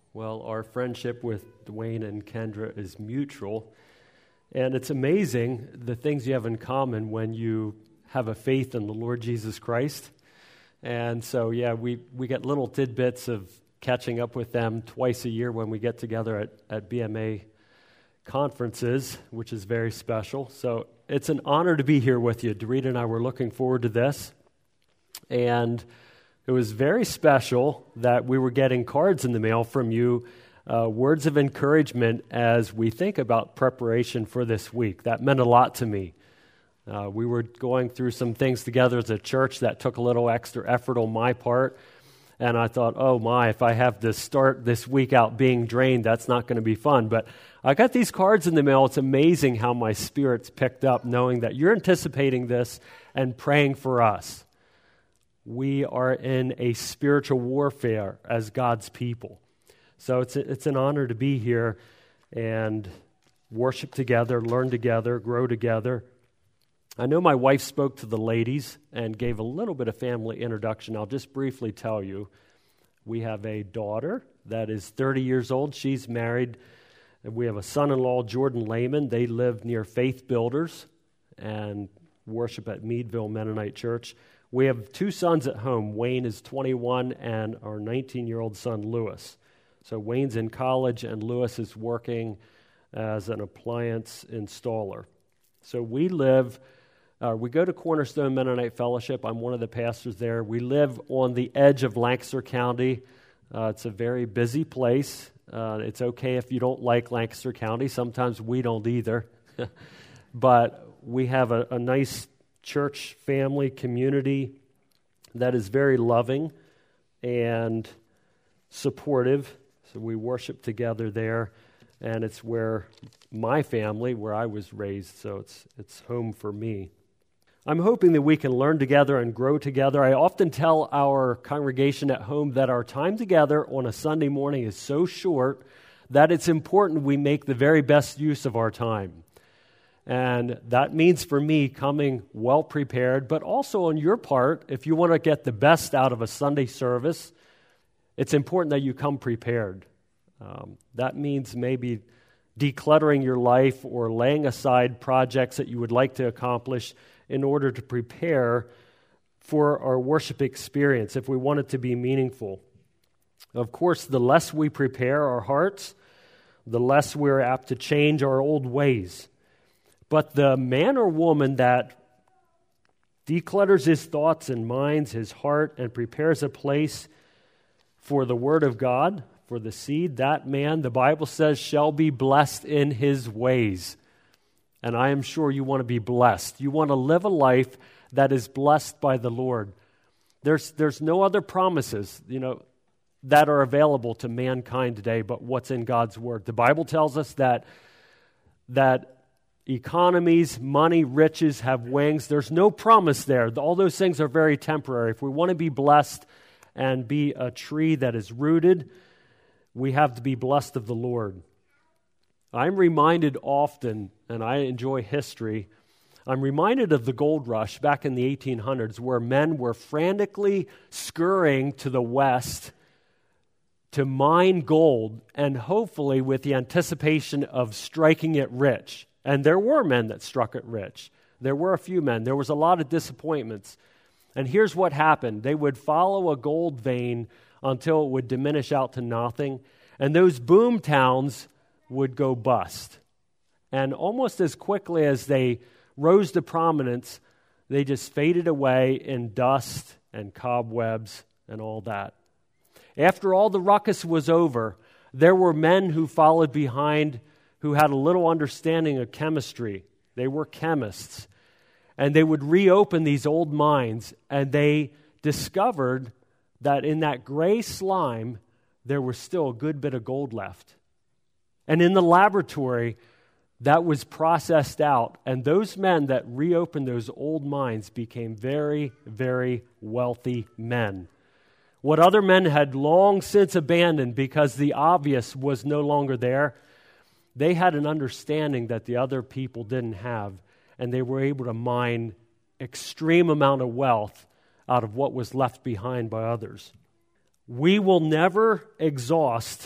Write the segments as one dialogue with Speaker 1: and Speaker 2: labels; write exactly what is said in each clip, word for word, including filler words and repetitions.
Speaker 1: Well, our friendship with Dwayne and Kendra is mutual, and it's amazing the things you have in common when you have a faith in the Lord Jesus Christ. And so, yeah, we, we get little tidbits of catching up with them twice a year when we get together at, at B M A conferences, which is very special. So it's an honor to be here with you. Dorita and I were looking forward to this, and it was very special that we were getting cards in the mail from you, uh, words of encouragement as we think about preparation for this week. That meant a lot to me. Uh, we were going through some things together as a church that took a little extra effort on my part, and I thought, oh my, if I have to start this week out being drained, that's not going to be fun. But I got these cards in the mail. It's amazing how my spirit's picked up knowing that you're anticipating this and praying for us. We are in a spiritual warfare as God's people. So it's a, it's an honor to be here and worship together, learn together, grow together. I know my wife spoke to the ladies and gave a little bit of family introduction. I'll just briefly tell you. We have a daughter that is thirty years old. She's married. And we have a son-in-law, Jordan Lehman. They live near Faith Builders and worship at Meadville Mennonite Church. We have two sons at home. Wayne is twenty-one, and our nineteen-year-old son, Lewis. So Wayne's in college, and Lewis is working as an appliance installer. So we live, uh, we go to Cornerstone Mennonite Fellowship. I'm one of the pastors there. We live on the edge of Lancaster County. Uh, it's a very busy place. Uh, it's okay if you don't like Lancaster County. Sometimes we don't either. But we have a, a nice church family community that is very loving and supportive. So we worship together there, and it's where my family, where I was raised, so it's it's home for me. I'm hoping that we can learn together and grow together. I often tell our congregation at home that our time together on a Sunday morning is so short that it's important we make the very best use of our time. And that means for me coming well prepared, but also on your part, if you want to get the best out of a Sunday service, it's important that you come prepared. Um, that means maybe decluttering your life or laying aside projects that you would like to accomplish in order to prepare for our worship experience if we want it to be meaningful. Of course, the less we prepare our hearts, the less we're apt to change our old ways. But the man or woman that declutters his thoughts and minds, his heart, and prepares a place for the Word of God, for the seed, that man, the Bible says, shall be blessed in his ways. And I am sure you want to be blessed. You want to live a life that is blessed by the Lord. There's, there's no other promises, you know, that are available to mankind today but what's in God's Word. The Bible tells us that that economies, money, riches have wings. There's no promise there. All those things are very temporary. If we want to be blessed and be a tree that is rooted, we have to be blessed of the Lord. I'm reminded often, and I enjoy history, I'm reminded of the gold rush back in the eighteen hundreds where men were frantically scurrying to the west to mine gold and hopefully with the anticipation of striking it rich. And there were men that struck it rich. There were a few men. There was a lot of disappointments. And here's what happened. They would follow a gold vein until it would diminish out to nothing. And those boom towns would go bust. And almost as quickly as they rose to prominence, they just faded away in dust and cobwebs and all that. After all the ruckus was over, there were men who followed behind who had a little understanding of chemistry. They were chemists. And they would reopen these old mines, and they discovered that in that gray slime, there was still a good bit of gold left. And in the laboratory, that was processed out, and those men that reopened those old mines became very, very wealthy men. What other men had long since abandoned because the obvious was no longer there, they had an understanding that the other people didn't have, and they were able to mine extreme amount of wealth out of what was left behind by others. We will never exhaust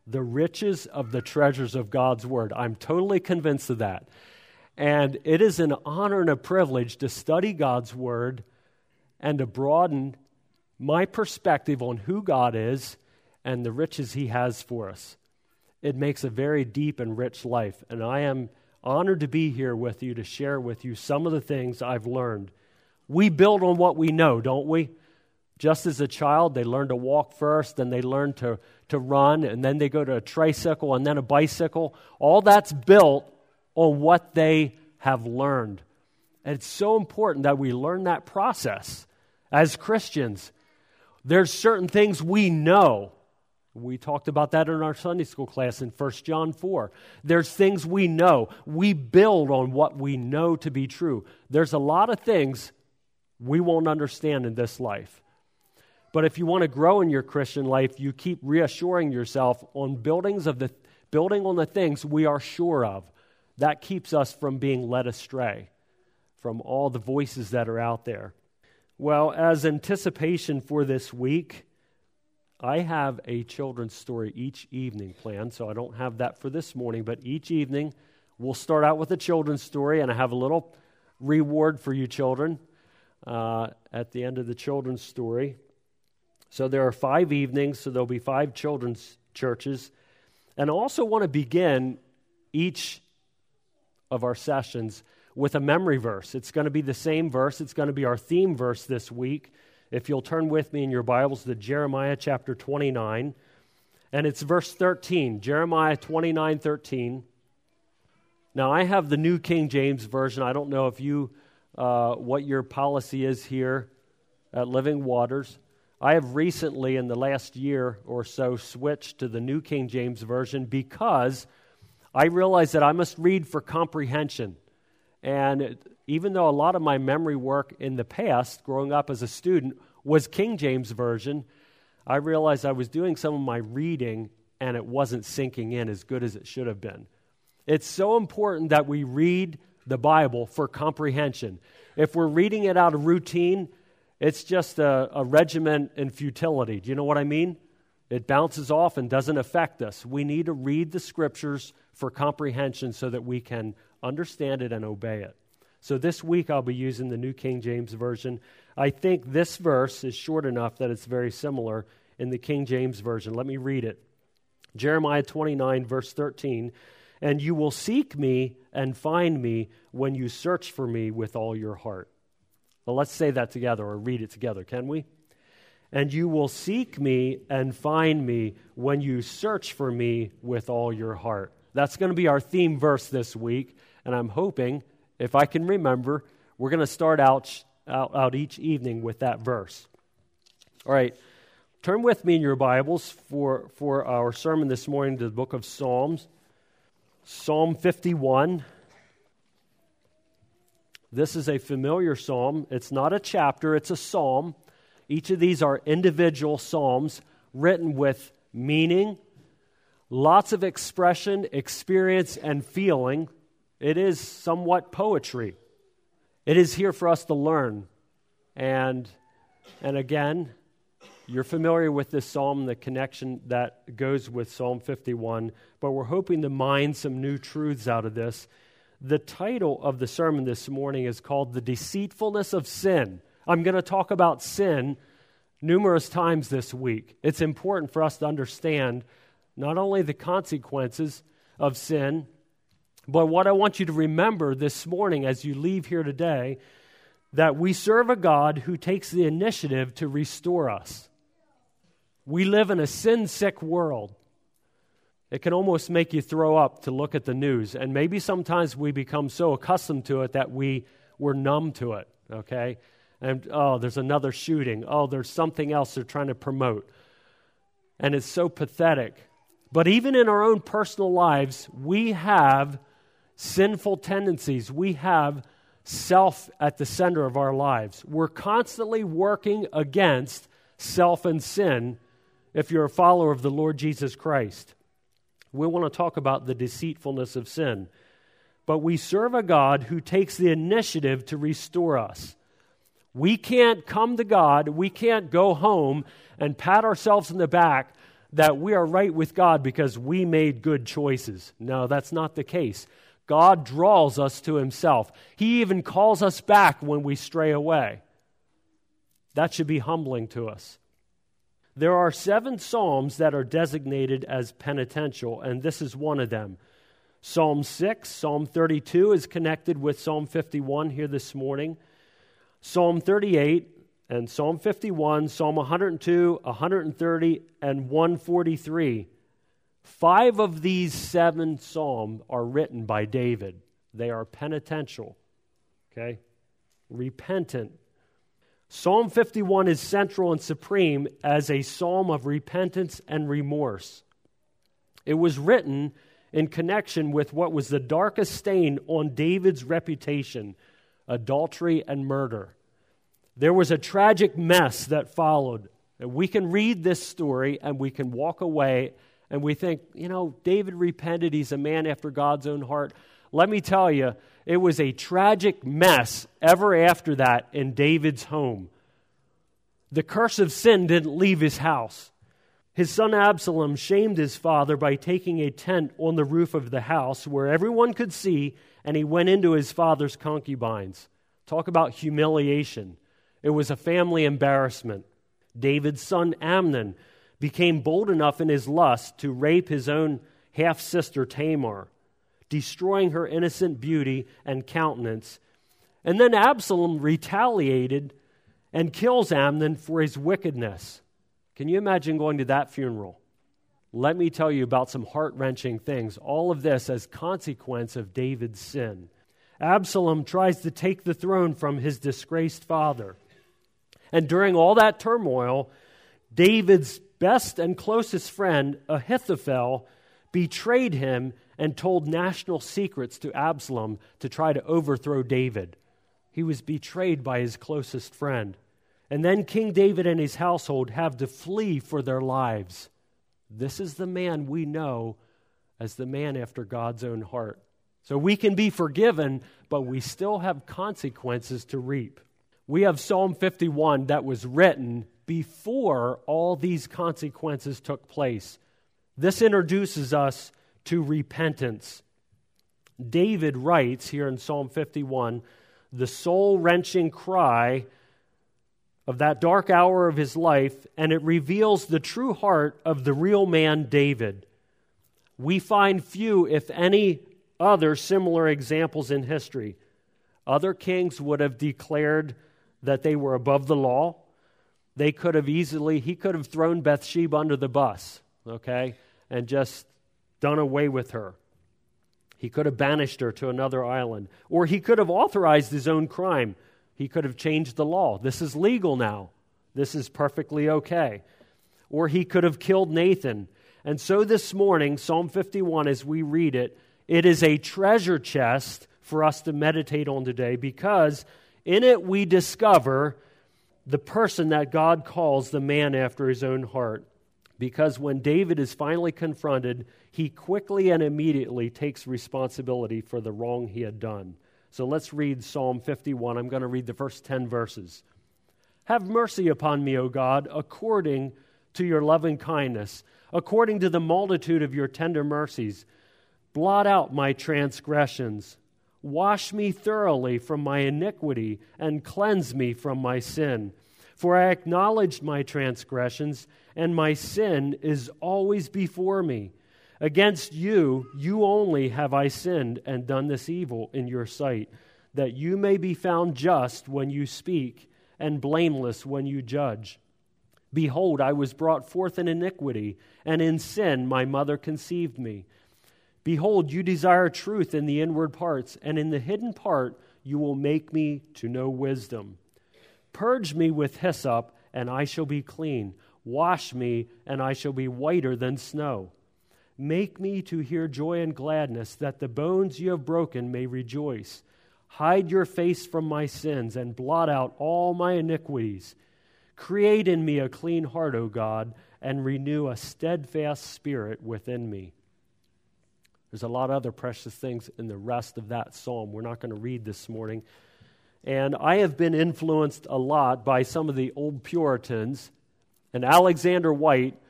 Speaker 1: the riches of the treasures of God's Word. I'm totally convinced of that. And it is an honor and a privilege to study God's Word and to broaden my perspective on who God is and the riches He has for us. It makes a very deep and rich life, and I am honored to be here with you to share with you some of the things I've learned. We build on what we know, don't we? Just as a child, they learn to walk first, then they learn to, to run, and then they go to a tricycle and then a bicycle. All that's built on what they have learned. And it's so important that we learn that process as Christians. There's certain things we know. We talked about that in our Sunday school class in First John four. There's things we know. We build on what we know to be true. There's a lot of things we won't understand in this life. But if you want to grow in your Christian life, you keep reassuring yourself on buildings of the building on the things we are sure of. That keeps us from being led astray from all the voices that are out there. Well, as anticipation for this week, I have a children's story each evening planned, so I don't have that for this morning, but each evening we'll start out with a children's story, and I have a little reward for you children uh, at the end of the children's story. So there are five evenings, so there'll be five children's churches. And I also want to begin each of our sessions with a memory verse. It's going to be the same verse. It's going to be our theme verse this week. If you'll turn with me in your Bibles to Jeremiah chapter twenty-nine. And it's verse thirteen, Jeremiah twenty-nine thirteen. Now, I have the New King James Version. I don't know if you, uh, what your policy is here at Living Waters. I have recently, in the last year or so, switched to the New King James Version because I realized that I must read for comprehension. And it, even though a lot of my memory work in the past, growing up as a student, was King James Version, I realized I was doing some of my reading and it wasn't sinking in as good as it should have been. It's so important that we read the Bible for comprehension. If we're reading it out of routine, it's just a, a regiment in futility. Do you know what I mean? It bounces off and doesn't affect us. We need to read the Scriptures for comprehension so that we can understand it and obey it. So this week I'll be using the New King James Version. I think this verse is short enough that it's very similar in the King James Version. Let me read it. Jeremiah twenty-nine, verse thirteen. And you will seek me and find me when you search for me with all your heart. Well, let's say that together or read it together, can we? And you will seek me and find me when you search for me with all your heart. That's going to be our theme verse this week, and I'm hoping, if I can remember, we're going to start out, out, out each evening with that verse. All right, turn with me in your Bibles for, for our sermon this morning to the book of Psalms. Psalm fifty-one. This is a familiar psalm. It's not a chapter, it's a psalm. Each of these are individual psalms written with meaning, lots of expression, experience, and feeling. It is somewhat poetry. It is here for us to learn. And, and again, you're familiar with this psalm, the connection that goes with Psalm fifty-one, but we're hoping to mine some new truths out of this. The title of the sermon this morning is called The Deceitfulness of Sin. I'm going to talk about sin numerous times this week. It's important for us to understand not only the consequences of sin, but what I want you to remember this morning as you leave here today, that we serve a God who takes the initiative to restore us. We live in a sin-sick world. It can almost make you throw up to look at the news. And maybe sometimes we become so accustomed to it that we, we're numb to it, okay? And, oh, there's another shooting. Oh, there's something else they're trying to promote. And it's so pathetic. But even in our own personal lives, we have sinful tendencies. We have self at the center of our lives. We're constantly working against self and sin if you're a follower of the Lord Jesus Christ. We want to talk about the deceitfulness of sin. But we serve a God who takes the initiative to restore us. We can't come to God, we can't go home and pat ourselves in the back that we are right with God because we made good choices. No, that's not the case. God draws us to himself. He even calls us back when we stray away. That should be humbling to us. There are seven psalms that are designated as penitential, and this is one of them. Psalm six, Psalm thirty-two is connected with Psalm fifty-one here this morning. Psalm thirty-eight and Psalm fifty-one, Psalm one hundred two, one hundred thirty, and one forty-three. Five of these seven psalms are written by David. They are penitential, okay? Repentant. Psalm fifty-one is central and supreme as a psalm of repentance and remorse. It was written in connection with what was the darkest stain on David's reputation, adultery and murder. There was a tragic mess that followed. We can read this story and we can walk away and we think, you know, David repented. He's a man after God's own heart. Let me tell you, it was a tragic mess ever after that in David's home. The curse of sin didn't leave his house. His son Absalom shamed his father by taking a tent on the roof of the house where everyone could see, and he went into his father's concubines. Talk about humiliation. It was a family embarrassment. David's son Amnon became bold enough in his lust to rape his own half-sister Tamar, destroying her innocent beauty and countenance. And then Absalom retaliated and kills Amnon for his wickedness. Can you imagine going to that funeral? Let me tell you about some heart-wrenching things. All of this as consequence of David's sin. Absalom tries to take the throne from his disgraced father. And during all that turmoil, David's best and closest friend, Ahithophel, betrayed him and told national secrets to Absalom to try to overthrow David. He was betrayed by his closest friend. And then King David and his household have to flee for their lives. This is the man we know as the man after God's own heart. So we can be forgiven, but we still have consequences to reap. We have Psalm fifty-one that was written before all these consequences took place. This introduces us to repentance. David writes here in Psalm fifty-one, the soul-wrenching cry of that dark hour of his life, and it reveals the true heart of the real man David. We find few, if any, other similar examples in history. Other kings would have declared that they were above the law. They could have easily, he could have thrown Bathsheba under the bus, okay, and just done away with her. He could have banished her to another island. Or he could have authorized his own crime. He could have changed the law. This is legal now. This is perfectly okay. Or he could have killed Nathan. And so this morning, Psalm fifty-one, as we read it, it is a treasure chest for us to meditate on today, because in it we discover the person that God calls the man after his own heart. Because when David is finally confronted, he quickly and immediately takes responsibility for the wrong he had done. So let's read Psalm fifty-one. I'm going to read the first ten verses. Have mercy upon me, O God, according to your loving kindness, according to the multitude of your tender mercies. Blot out my transgressions. Wash me thoroughly from my iniquity and cleanse me from my sin. For I acknowledged my transgressions, and my sin is always before me. Against you, you only have I sinned and done this evil in your sight, that you may be found just when you speak and blameless when you judge. Behold, I was brought forth in iniquity, and in sin my mother conceived me. Behold, you desire truth in the inward parts, and in the hidden part you will make me to know wisdom. Purge me with hyssop, and I shall be clean. Wash me, and I shall be whiter than snow. Make me to hear joy and gladness, that the bones you have broken may rejoice. Hide your face from my sins, and blot out all my iniquities. Create in me a clean heart, O God, and renew a steadfast spirit within me. There's a lot of other precious things in the rest of that psalm we're not going to read this morning. And I have been influenced a lot by some of the old Puritans. And Alexander White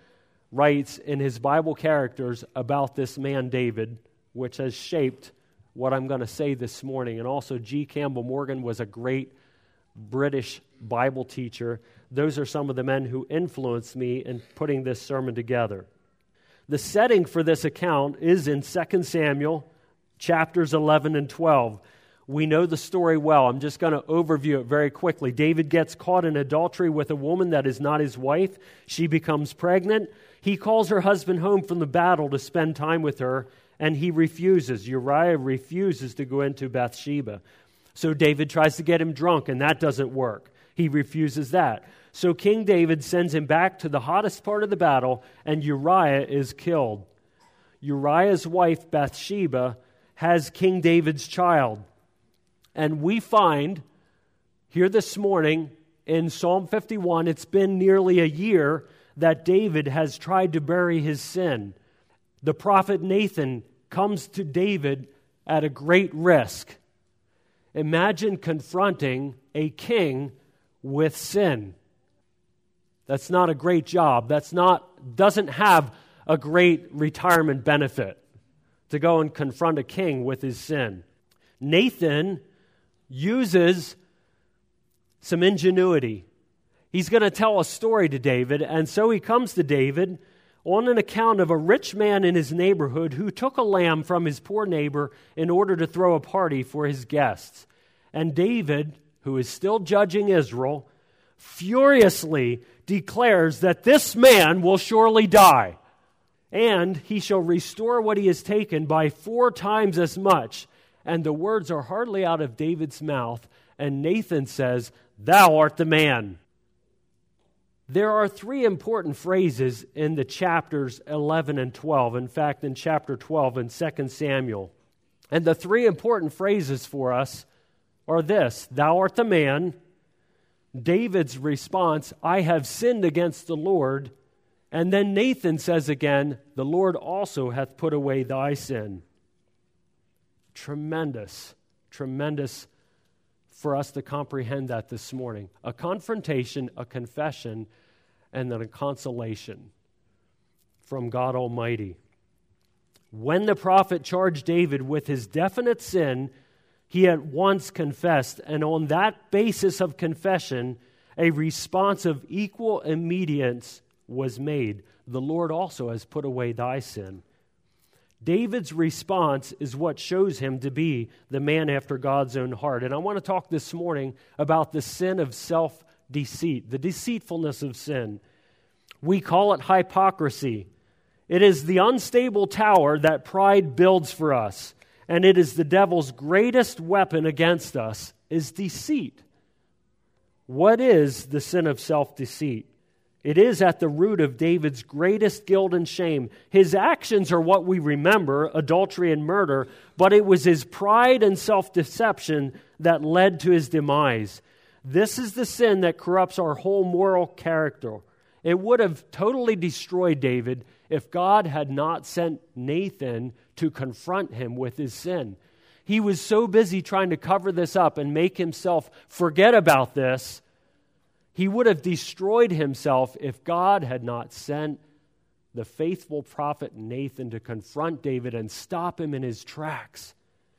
Speaker 1: writes in his Bible characters about this man David, which has shaped what I'm going to say this morning. And also G. Campbell Morgan was a great British Bible teacher. Those are some of the men who influenced me in putting this sermon together. The setting for this account is in Second Samuel chapters eleven and twelve. We know the story well. I'm just going to overview it very quickly. David gets caught in adultery with a woman that is not his wife. She becomes pregnant. He calls her husband home from the battle to spend time with her, and he refuses. Uriah refuses to go into Bathsheba. So David tries to get him drunk, and that doesn't work. He refuses that. So King David sends him back to the hottest part of the battle, and Uriah is killed. Uriah's wife, Bathsheba, has King David's child. And we find here this morning in Psalm fifty-one, it's been nearly a year that David has tried to bury his sin. The prophet Nathan comes to David at a great risk. Imagine confronting a king with sin. That's not a great job. That's not, doesn't have a great retirement benefit to go and confront a king with his sin. Nathan uses some ingenuity. He's going to tell a story to David, and so he comes to David on an account of a rich man in his neighborhood who took a lamb from his poor neighbor in order to throw a party for his guests. And David, who is still judging Israel, furiously declares that this man will surely die, and he shall restore what he has taken by four times as much. And the words are hardly out of David's mouth, and Nathan says, "Thou art the man." There are three important phrases in the chapters eleven and twelve. In fact, in chapter twelve in Second Samuel. And the three important phrases for us are this: Thou art the man. David's response, I have sinned against the Lord. And then Nathan says again, the Lord also hath put away thy sin. Tremendous, tremendous for us to comprehend that this morning. A confrontation, a confession, and then a consolation from God Almighty. When the prophet charged David with his definite sin, he at once confessed, and on that basis of confession, a response of equal immediance was made. The Lord also has put away thy sin. David's response is what shows him to be the man after God's own heart. And I want to talk this morning about the sin of self-deceit, the deceitfulness of sin. We call it hypocrisy. It is the unstable tower that pride builds for us. And it is the devil's greatest weapon against us, is deceit. What is the sin of self-deceit? It is at the root of David's greatest guilt and shame. His actions are what we remember, adultery and murder, but it was his pride and self-deception that led to his demise. This is the sin that corrupts our whole moral character. It would have totally destroyed David if God had not sent Nathan to confront him with his sin. He was so busy trying to cover this up and make himself forget about this. He would have destroyed himself if God had not sent the faithful prophet Nathan to confront David and stop him in his tracks.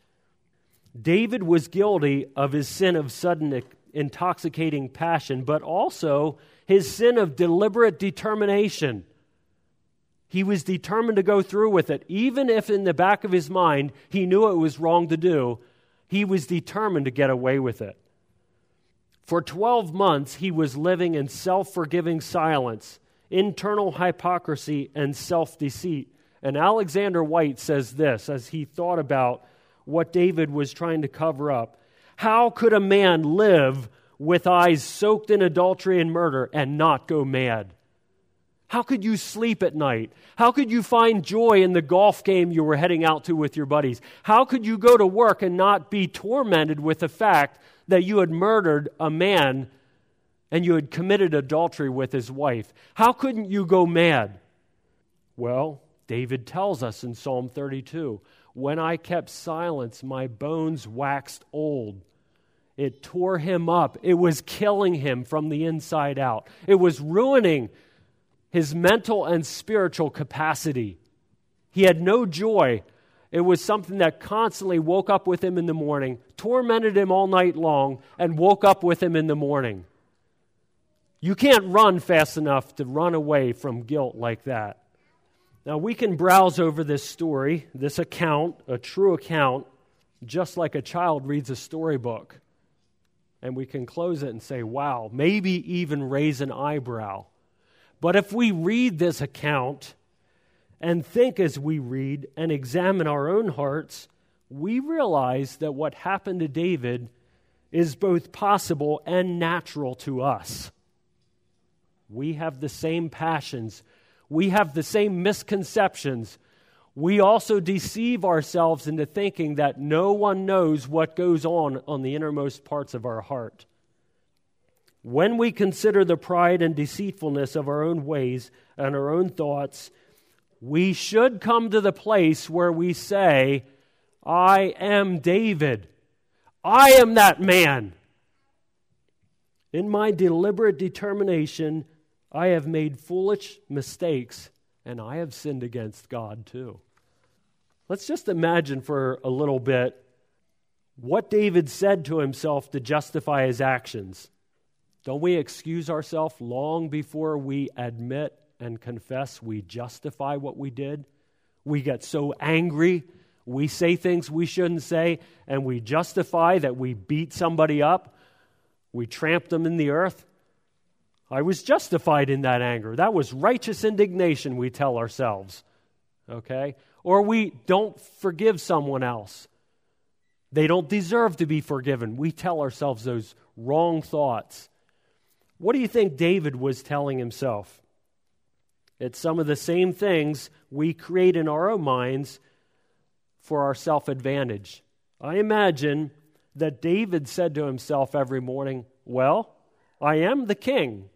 Speaker 1: David was guilty of his sin of sudden intoxicating passion, but also his sin of deliberate determination. He was determined to go through with it. Even if in the back of his mind he knew it was wrong to do, he was determined to get away with it. For twelve months, he was living in self-forgiving silence, internal hypocrisy, and self-deceit. And Alexander White says this as he thought about what David was trying to cover up. How could a man live with eyes soaked in adultery and murder and not go mad? How could you sleep at night? How could you find joy in the golf game you were heading out to with your buddies? How could you go to work and not be tormented with the fact that you had murdered a man and you had committed adultery with his wife? How couldn't you go mad? Well, David tells us in Psalm thirty-two, when I kept silence, my bones waxed old. It tore him up. It was killing him from the inside out. It was ruining his mental and spiritual capacity. He had no joy. It was something that constantly woke up with him in the morning, tormented him all night long, and woke up with him in the morning. You can't run fast enough to run away from guilt like that. Now, we can browse over this story, this account, a true account, just like a child reads a storybook. And we can close it and say, wow, maybe even raise an eyebrow. But if we read this account and think as we read and examine our own hearts, we realize that what happened to David is both possible and natural to us. We have the same passions. We have the same misconceptions. We also deceive ourselves into thinking that no one knows what goes on on the innermost parts of our heart. When we consider the pride and deceitfulness of our own ways and our own thoughts, we should come to the place where we say, I am David. I am that man. In my deliberate determination, I have made foolish mistakes, and I have sinned against God too. Let's just imagine for a little bit what David said to himself to justify his actions. Don't we excuse ourselves long before we admit and confess we justify what we did? We get so angry, we say things we shouldn't say, and we justify that we beat somebody up, we tramped them in the earth. I was justified in that anger. That was righteous indignation, we tell ourselves. Okay? Or we don't forgive someone else. They don't deserve to be forgiven. We tell ourselves those wrong thoughts. What do you think David was telling himself? It's some of the same things we create in our own minds for our self-advantage. I imagine that David said to himself every morning, well, I am the king.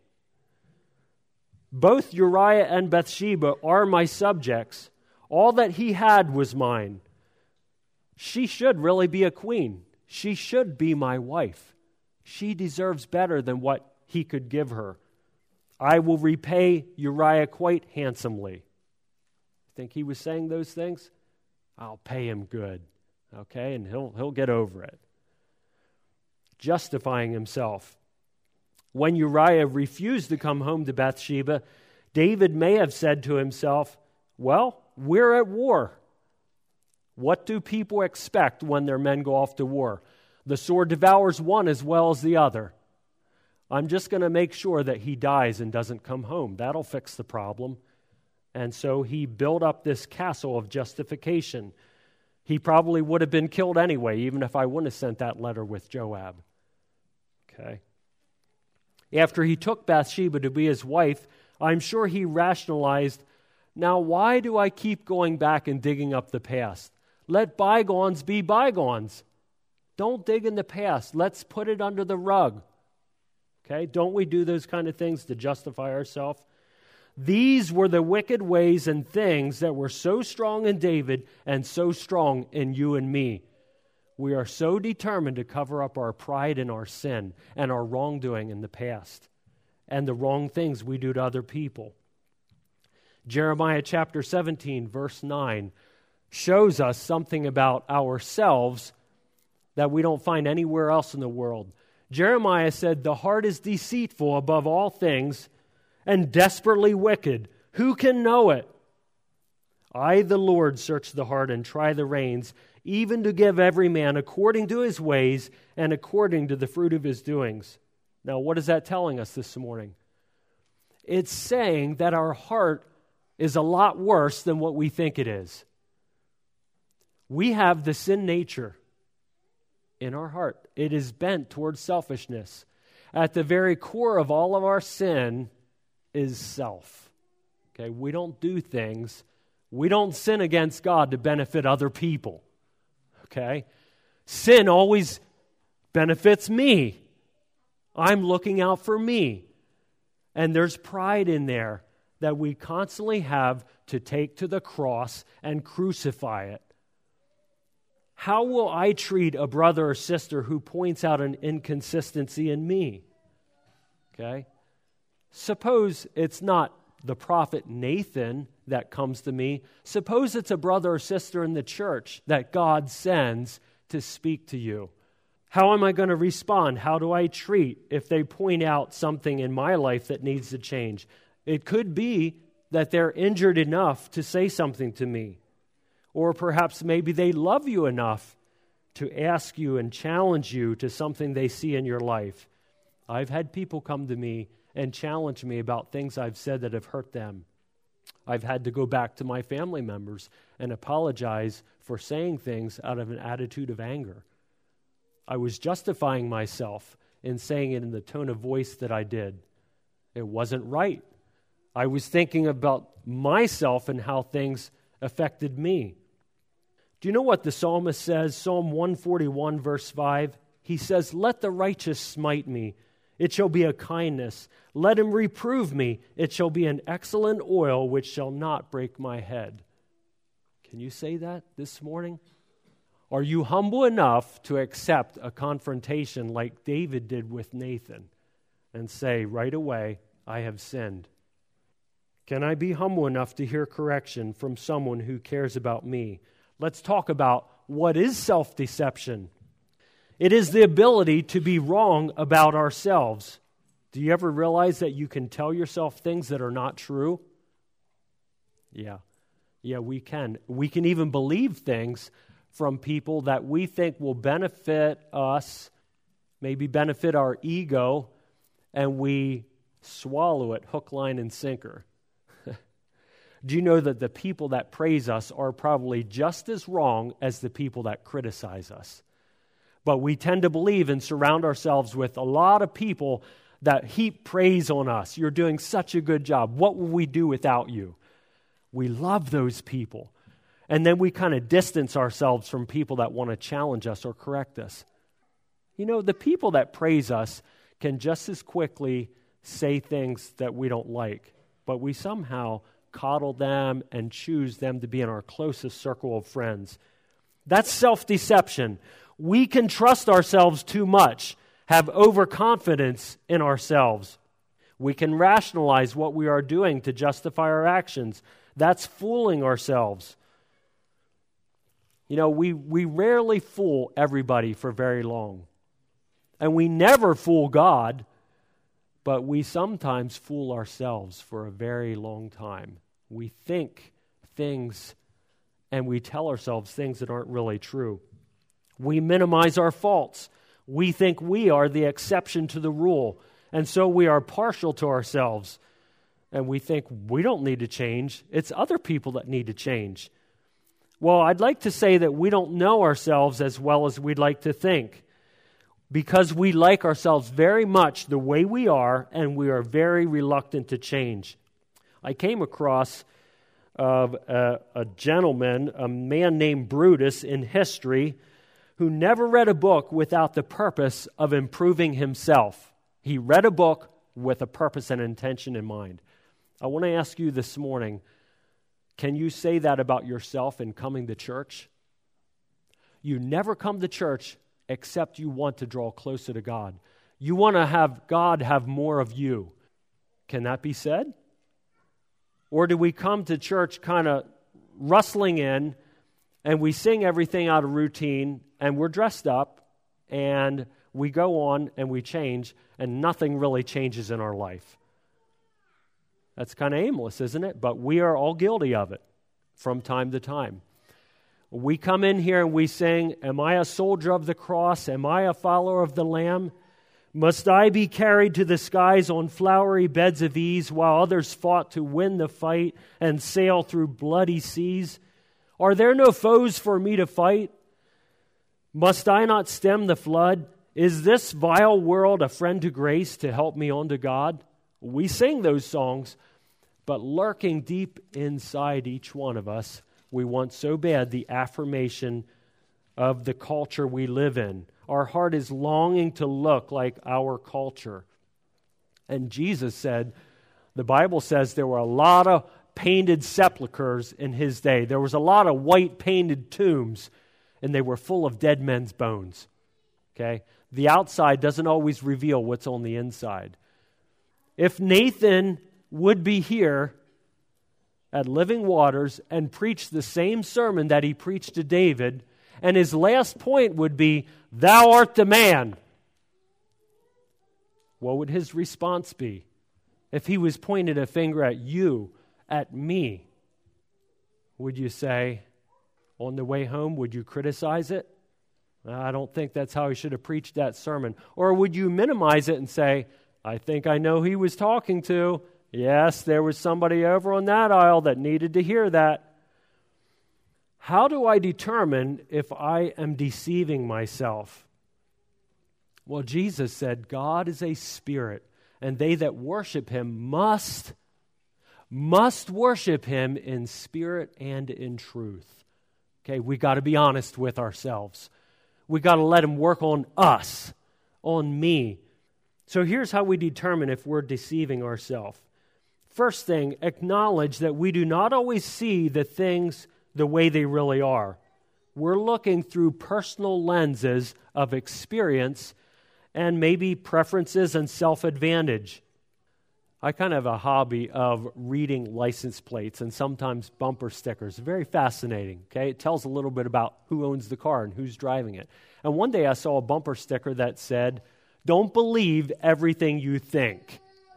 Speaker 1: Both Uriah and Bathsheba are my subjects. All that he had was mine. She should really be a queen. She should be my wife. She deserves better than what he could give her. I will repay Uriah quite handsomely. Think he was saying those things? I'll pay him good. Okay, and he'll he'll get over it. Justifying himself. When Uriah refused to come home to Bathsheba, David may have said to himself, well, we're at war. What do people expect when their men go off to war? The sword devours one as well as the other. I'm just going to make sure that he dies and doesn't come home. That'll fix the problem. And so he built up this castle of justification. He probably would have been killed anyway, even if I wouldn't have sent that letter with Joab. Okay. After he took Bathsheba to be his wife, I'm sure he rationalized, now why do I keep going back and digging up the past? Let bygones be bygones. Don't dig in the past. Let's put it under the rug. Okay? Don't we do those kind of things to justify ourselves? These were the wicked ways and things that were so strong in David and so strong in you and me. We are so determined to cover up our pride and our sin and our wrongdoing in the past and the wrong things we do to other people. Jeremiah chapter seventeen, verse nine, shows us something about ourselves that we don't find anywhere else in the world. Jeremiah said, the heart is deceitful above all things and desperately wicked. Who can know it? I, the Lord, search the heart and try the reins, even to give every man according to his ways and according to the fruit of his doings. Now, what is that telling us this morning? It's saying that our heart is a lot worse than what we think it is. We have the sin nature in our heart. It is bent towards selfishness. At the very core of all of our sin is self. Okay, we don't do things. We don't sin against God to benefit other people. Okay? Sin always benefits me. I'm looking out for me. And there's pride in there that we constantly have to take to the cross and crucify it. How will I treat a brother or sister who points out an inconsistency in me? Okay? Suppose it's not the prophet Nathan that comes to me, suppose it's a brother or sister in the church that God sends to speak to you. How am I going to respond? How do I treat if they point out something in my life that needs to change? It could be that they're injured enough to say something to me. Or perhaps maybe they love you enough to ask you and challenge you to something they see in your life. I've had people come to me and challenge me about things I've said that have hurt them. I've had to go back to my family members and apologize for saying things out of an attitude of anger. I was justifying myself in saying it in the tone of voice that I did. It wasn't right. I was thinking about myself and how things affected me. Do you know what the psalmist says? Psalm one forty-one, verse five. He says, "Let the righteous smite me. It shall be a kindness. Let him reprove me. It shall be an excellent oil which shall not break my head." Can you say that this morning? Are you humble enough to accept a confrontation like David did with Nathan and say right away, I have sinned? Can I be humble enough to hear correction from someone who cares about me? Let's talk about what is self-deception. It is the ability to be wrong about ourselves. Do you ever realize that you can tell yourself things that are not true? Yeah. Yeah, we can. We can even believe things from people that we think will benefit us, maybe benefit our ego, and we swallow it hook, line, and sinker. Do you know that the people that praise us are probably just as wrong as the people that criticize us? But we tend to believe and surround ourselves with a lot of people that heap praise on us. You're doing such a good job. What will we do without you? We love those people. And then we kind of distance ourselves from people that want to challenge us or correct us. You know, the people that praise us can just as quickly say things that we don't like, but we somehow coddle them and choose them to be in our closest circle of friends. That's self-deception. We can trust ourselves too much, have overconfidence in ourselves. We can rationalize what we are doing to justify our actions. That's fooling ourselves. You know, we, we rarely fool everybody for very long. And we never fool God, but we sometimes fool ourselves for a very long time. We think things and we tell ourselves things that aren't really true. We minimize our faults. We think we are the exception to the rule, and so we are partial to ourselves. And we think we don't need to change. It's other people that need to change. Well, I'd like to say that we don't know ourselves as well as we'd like to think, because we like ourselves very much the way we are, and we are very reluctant to change. I came across uh, a, a gentleman, a man named Brutus in history, who never read a book without the purpose of improving himself. He read a book with a purpose and intention in mind. I want to ask you this morning, can you say that about yourself in coming to church? You never come to church except you want to draw closer to God. You want to have God have more of you. Can that be said? Or do we come to church kind of rustling in and we sing everything out of routine and we're dressed up and we go on and we change and nothing really changes in our life? That's kind of aimless, isn't it? But we are all guilty of it from time to time. We come in here and we sing, "Am I a soldier of the cross? Am I a follower of the Lamb? Must I be carried to the skies on flowery beds of ease while others fought to win the fight and sail through bloody seas? Are there no foes for me to fight? Must I not stem the flood? Is this vile world a friend to grace to help me on to God?" We sing those songs, but lurking deep inside each one of us, we want so bad the affirmation of the culture we live in. Our heart is longing to look like our culture. And Jesus said, the Bible says there were a lot of painted sepulchres in his day. There was a lot of white painted tombs, and they were full of dead men's bones. Okay? The outside doesn't always reveal what's on the inside. If Nathan would be here at Living Waters and preach the same sermon that he preached to David, and his last point would be, "Thou art the man," what would his response be? If he was pointing a finger at you, at me, would you say, on the way home, would you criticize it? I don't think that's how he should have preached that sermon. Or would you minimize it and say, I think I know who he was talking to. Yes, there was somebody over on that aisle that needed to hear that. How do I determine if I am deceiving myself? Well, Jesus said, God is a spirit, and they that worship him must, must worship him in spirit and in truth. Okay, we got to be honest with ourselves. We got to let him work on us, on me. So here's how we determine if we're deceiving ourselves. First thing, acknowledge that we do not always see the things the way they really are. We're looking through personal lenses of experience and maybe preferences and self-advantage. I kind of have a hobby of reading license plates and sometimes bumper stickers. Very fascinating, okay? It tells a little bit about who owns the car and who's driving it. And one day I saw a bumper sticker that said, "Don't believe everything you think."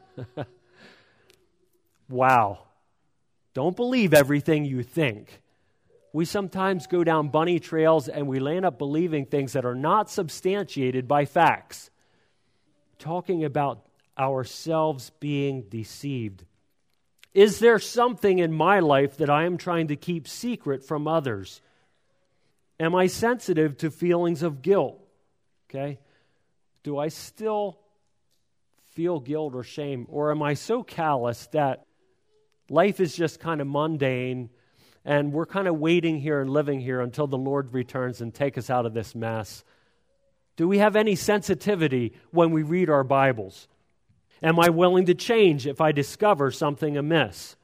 Speaker 1: Wow. Don't believe everything you think. We sometimes go down bunny trails and we land up believing things that are not substantiated by facts. Talking about ourselves being deceived. Is there something in my life that I am trying to keep secret from others? Am I sensitive to feelings of guilt? Okay. Do I still feel guilt or shame? Or am I so callous that life is just kind of mundane and we're kind of waiting here and living here until the Lord returns and take us out of this mess? Do we have any sensitivity when we read our Bibles? Am I willing to change if I discover something amiss?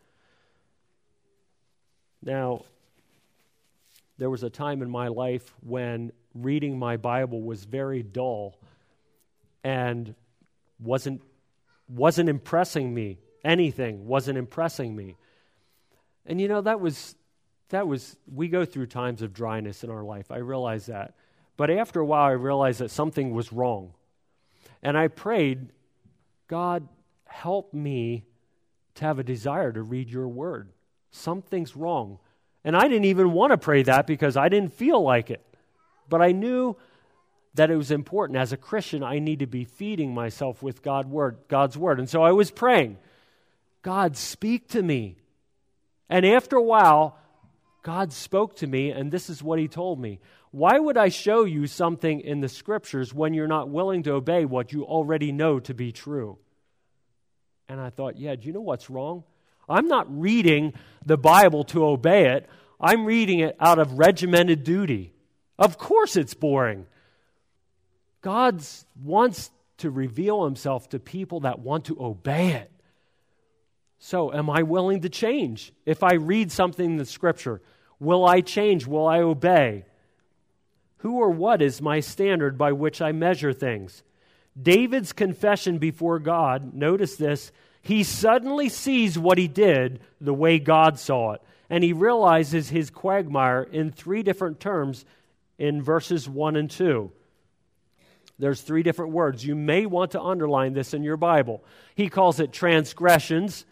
Speaker 1: Now, there was a time in my life when reading my Bible was very dull and wasn't wasn't impressing me. Anything wasn't impressing me. And you know, that was that was we go through times of dryness in our life. I realize that. But after a while I realized that something was wrong. And I prayed, God, help me to have a desire to read your word. Something's wrong. And I didn't even want to pray that because I didn't feel like it. But I knew that it was important. As a Christian, I need to be feeding myself with God word, God's word. And so I was praying, God, speak to me. And after a while, God spoke to me, and this is what he told me. Why would I show you something in the Scriptures when you're not willing to obey what you already know to be true? And I thought, yeah, do you know what's wrong? I'm not reading the Bible to obey it. I'm reading it out of regimented duty. Of course it's boring. God wants to reveal himself to people that want to obey it. So am I willing to change? If I read something in the Scripture, will I change? Will I obey? Who or what is my standard by which I measure things? David's confession before God, notice this, he suddenly sees what he did the way God saw it. And he realizes his quagmire in three different terms in verses one and two. There's three different words. You may want to underline this in your Bible. He calls it transgressions.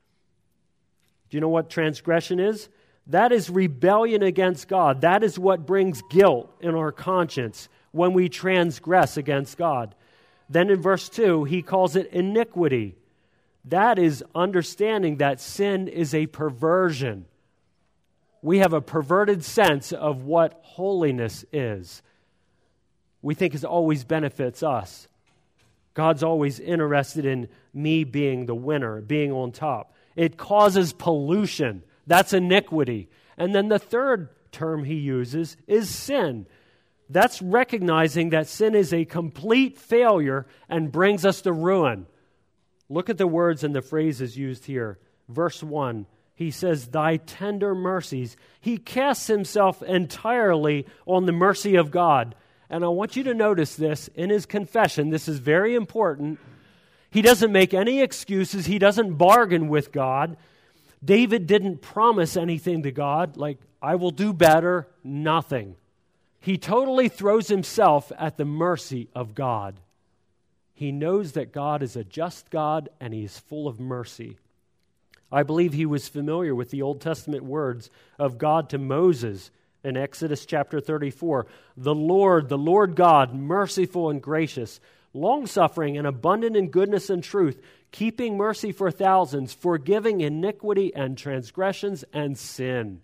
Speaker 1: Do you know what transgression is? That is rebellion against God. That is what brings guilt in our conscience when we transgress against God. Then in verse two, he calls it iniquity. That is understanding that sin is a perversion. We have a perverted sense of what holiness is. We think it always benefits us. God's always interested in me being the winner, being on top. It causes pollution. That's iniquity. And then the third term he uses is sin. That's recognizing that sin is a complete failure and brings us to ruin. Look at the words and the phrases used here. Verse one, he says, thy tender mercies. He casts himself entirely on the mercy of God. And I want you to notice this in his confession. This is very important. He doesn't make any excuses. He doesn't bargain with God. David didn't promise anything to God, like, I will do better, nothing. He totally throws himself at the mercy of God. He knows that God is a just God and he is full of mercy. I believe he was familiar with the Old Testament words of God to Moses in Exodus chapter thirty-four. The Lord, the Lord God, merciful and gracious, long-suffering and abundant in goodness and truth, keeping mercy for thousands, forgiving iniquity and transgressions and sin.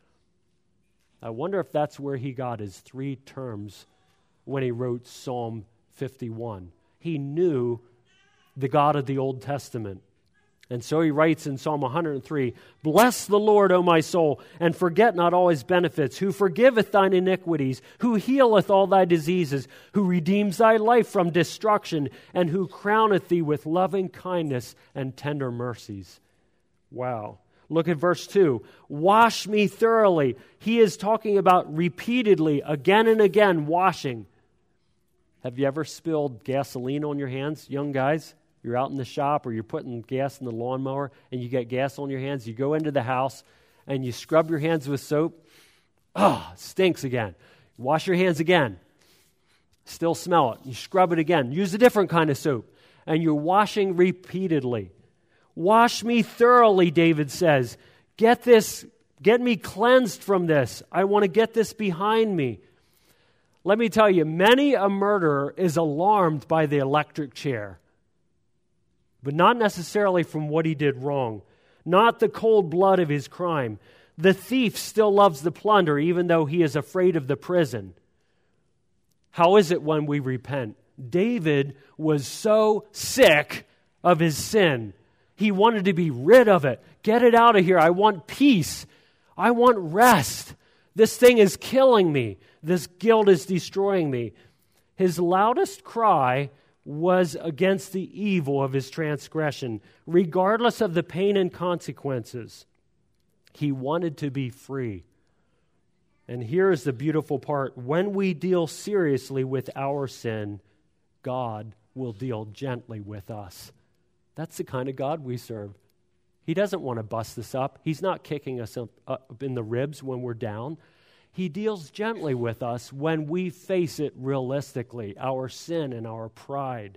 Speaker 1: I wonder if that's where he got his three terms when he wrote Psalm fifty-one. He knew the God of the Old Testament. And so he writes in Psalm one hundred three, Bless the Lord, O my soul, and forget not all his benefits, who forgiveth thine iniquities, who healeth all thy diseases, who redeems thy life from destruction, and who crowneth thee with loving kindness and tender mercies. Wow. Look at verse two. Wash me thoroughly. He is talking about repeatedly, again and again, washing. Have you ever spilled gasoline on your hands, young guys? You're out in the shop or you're putting gas in the lawnmower and you get gas on your hands. You go into the house and you scrub your hands with soap. Oh, it stinks again. Wash your hands again. Still smell it. You scrub it again. Use a different kind of soap. And you're washing repeatedly. Wash me thoroughly, David says. Get this, get me cleansed from this. I want to get this behind me. Let me tell you, many a murderer is alarmed by the electric chair, but not necessarily from what he did wrong, not the cold blood of his crime. The thief still loves the plunder, even though he is afraid of the prison. How is it when we repent? David was so sick of his sin. He wanted to be rid of it. Get it out of here. I want peace. I want rest. This thing is killing me. This guilt is destroying me. His loudest cry was against the evil of his transgression, regardless of the pain and consequences. He wanted to be free. And here is the beautiful part. When we deal seriously with our sin, God will deal gently with us. That's the kind of God we serve. He doesn't want to bust us up. He's not kicking us up, up in the ribs when we're down. He deals gently with us when we face it realistically, our sin and our pride.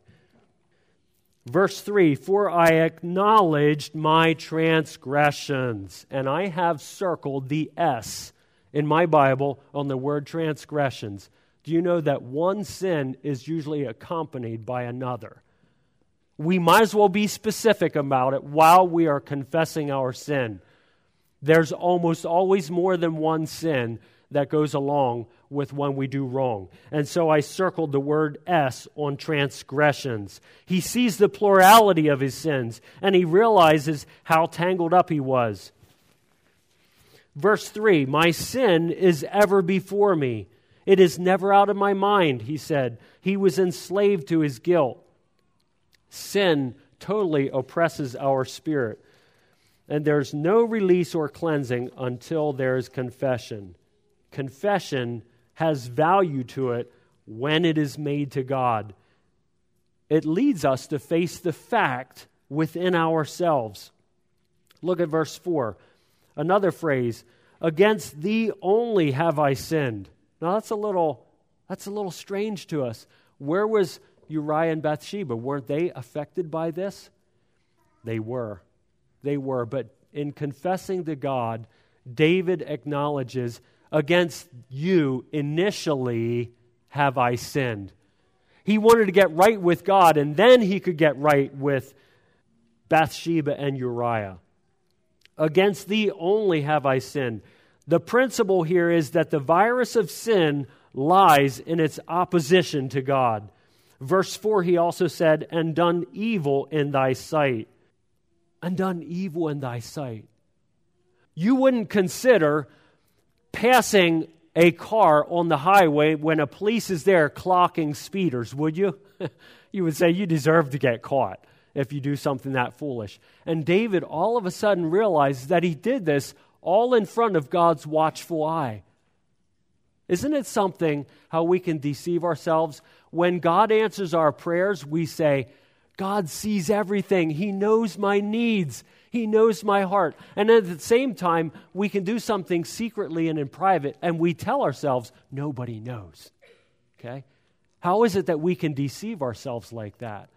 Speaker 1: Verse three, For I acknowledged my transgressions, and I have circled the S in my Bible on the word transgressions. Do you know that one sin is usually accompanied by another? We might as well be specific about it while we are confessing our sin. There's almost always more than one sin that goes along with when we do wrong. And so I circled the word S on transgressions. He sees the plurality of his sins, and he realizes how tangled up he was. Verse three, My sin is ever before me. It is never out of my mind, he said. He was enslaved to his guilt. Sin totally oppresses our spirit, and there's no release or cleansing until there's confession. Confession has value to it when it is made to God. It leads us to face the fact within ourselves. Look at verse four. Another phrase, against thee only have I sinned. Now that's a little that's a little strange to us. Where was Uriah and Bathsheba? Weren't they affected by this? They were. They were. But in confessing to God, David acknowledges, against you initially have I sinned. He wanted to get right with God, and then he could get right with Bathsheba and Uriah. Against thee only have I sinned. The principle here is that the virus of sin lies in its opposition to God. Verse four, he also said, and done evil in thy sight. And done evil in thy sight. You wouldn't consider passing a car on the highway when a police is there clocking speeders, would you? You would say you deserve to get caught if you do something that foolish. And David all of a sudden realizes that he did this all in front of God's watchful eye. Isn't it something how we can deceive ourselves? When God answers our prayers, we say, God sees everything. He knows my needs. He knows my heart. And at the same time, we can do something secretly and in private, and we tell ourselves, nobody knows. Okay? How is it that we can deceive ourselves like that?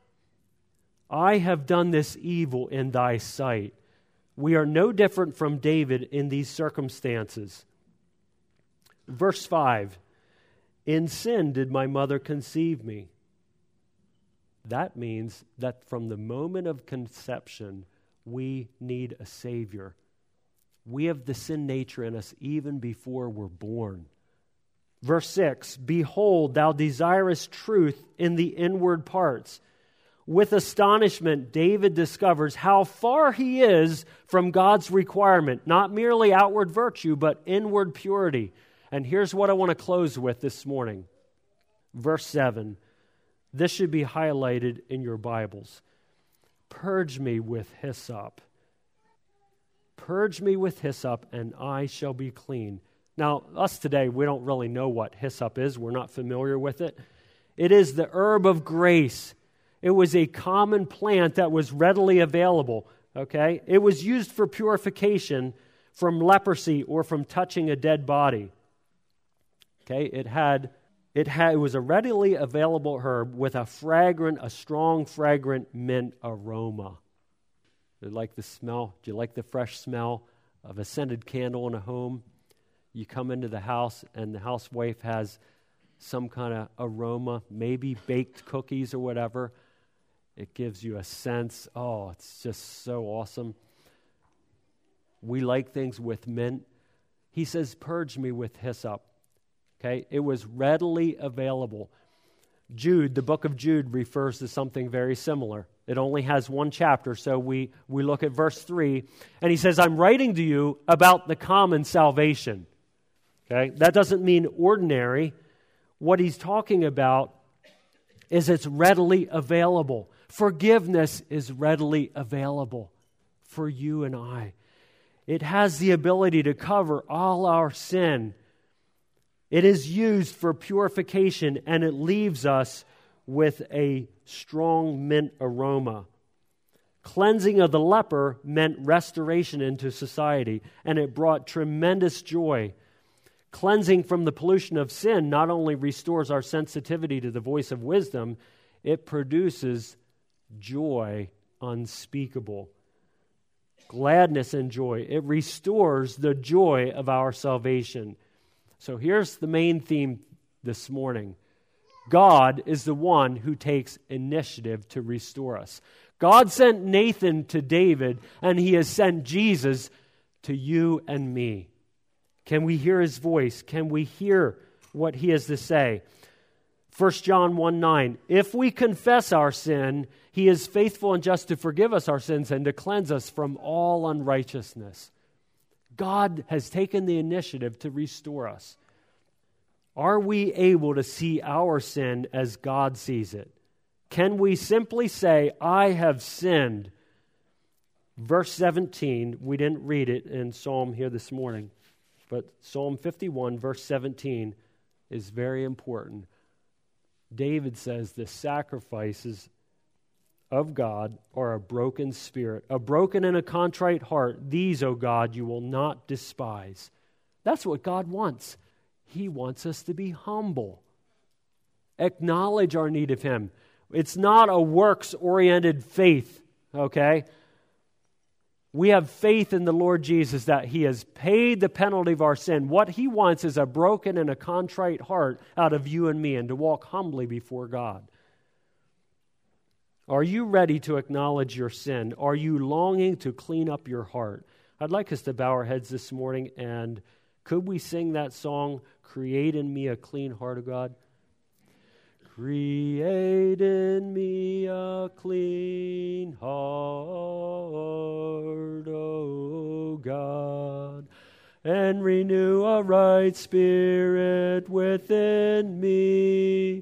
Speaker 1: I have done this evil in thy sight. We are no different from David in these circumstances. Verse five, in sin did my mother conceive me. That means that from the moment of conception, we need a Savior. We have the sin nature in us even before we're born. Verse six, behold, thou desirest truth in the inward parts. With astonishment, David discovers how far he is from God's requirement, not merely outward virtue, but inward purity. And here's what I want to close with this morning. Verse seven, this should be highlighted in your Bibles. Purge me with hyssop. Purge me with hyssop, and I shall be clean. Now, us today, we don't really know what hyssop is. We're not familiar with it. It is the herb of grace. It was a common plant that was readily available, okay? It was used for purification from leprosy or from touching a dead body. Okay, it had It, had, it was a readily available herb with a fragrant, a strong, fragrant mint aroma. Do you like the smell? Do you like the fresh smell of a scented candle in a home? You come into the house and the housewife has some kind of aroma, maybe baked cookies or whatever. It gives you a sense, oh, it's just so awesome. We like things with mint. He says, purge me with hyssop. Okay, it was readily available. Jude, the book of Jude, refers to something very similar. It only has one chapter, so we, we look at verse three, and he says, I'm writing to you about the common salvation. Okay, that doesn't mean ordinary. What he's talking about is it's readily available. Forgiveness is readily available for you and I. It has the ability to cover all our sin. It is used for purification, and it leaves us with a strong mint aroma. Cleansing of the leper meant restoration into society, and it brought tremendous joy. Cleansing from the pollution of sin not only restores our sensitivity to the voice of wisdom, it produces joy unspeakable. Gladness and joy. It restores the joy of our salvation. So here's the main theme this morning. God is the one who takes initiative to restore us. God sent Nathan to David, and he has sent Jesus to you and me. Can we hear his voice? Can we hear what he has to say? First John one nine, if we confess our sin, he is faithful and just to forgive us our sins and to cleanse us from all unrighteousness. God has taken the initiative to restore us. Are we able to see our sin as God sees it? Can we simply say, I have sinned? Verse seventeen, we didn't read it in Psalm here this morning, but Psalm fifty-one, verse seventeen is very important. David says the sacrifices of God are a broken spirit, a broken and a contrite heart. These, O God, you will not despise. That's what God wants. He wants us to be humble. Acknowledge our need of Him. It's not a works-oriented faith, okay? We have faith in the Lord Jesus that He has paid the penalty of our sin. What He wants is a broken and a contrite heart out of you and me and to walk humbly before God. Are you ready to acknowledge your sin? Are you longing to clean up your heart? I'd like us to bow our heads this morning, and could we sing that song, Create in Me a Clean Heart, O God? Create in me a clean heart, O God, and renew a right spirit within me.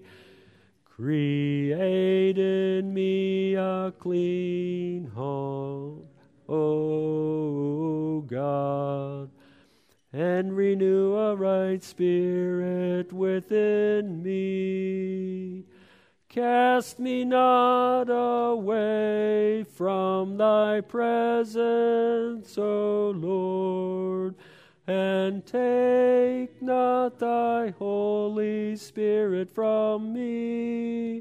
Speaker 1: Create in me a clean heart, O God, and renew a right spirit within me. Cast me not away from thy presence, O Lord, and take not thy Holy Spirit from me.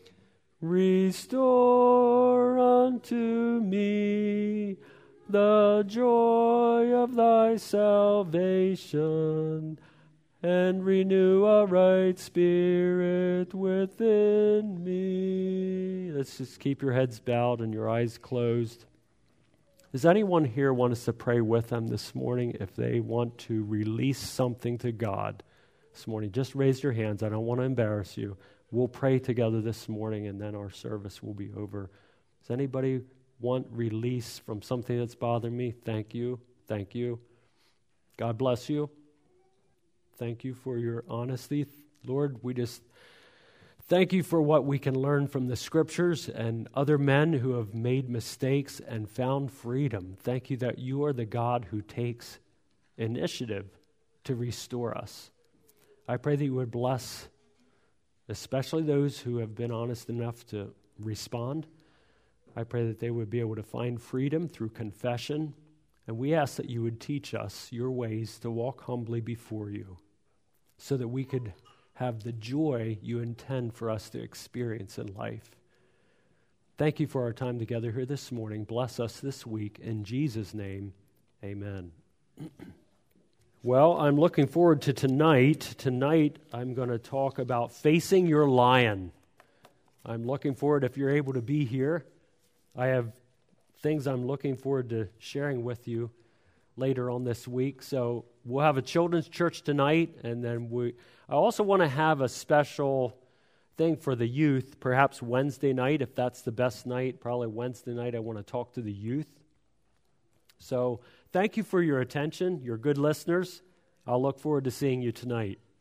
Speaker 1: Restore unto me the joy of thy salvation, and renew a right spirit within me. Let's just keep your heads bowed and your eyes closed. Does anyone here want us to pray with them this morning if they want to release something to God this morning? Just raise your hands. I don't want to embarrass you. We'll pray together this morning, and then our service will be over. Does anybody want release from something that's bothering me? Thank you. Thank you. God bless you. Thank you for your honesty. Lord, we just thank you for what we can learn from the Scriptures and other men who have made mistakes and found freedom. Thank you that you are the God who takes initiative to restore us. I pray that you would bless especially those who have been honest enough to respond. I pray that they would be able to find freedom through confession. And we ask that you would teach us your ways to walk humbly before you so that we could have the joy you intend for us to experience in life. Thank you for our time together here this morning. Bless us this week. In Jesus' name, amen. Well, I'm looking forward to tonight. Tonight, I'm going to talk about facing your lion. I'm looking forward, if you're able to be here. I have things I'm looking forward to sharing with you later on this week. So we'll have a children's church tonight, and then we. I also want to have a special thing for the youth, perhaps Wednesday night, if that's the best night. Probably Wednesday night I want to talk to the youth. So thank you for your attention. You're good listeners. I'll look forward to seeing you tonight.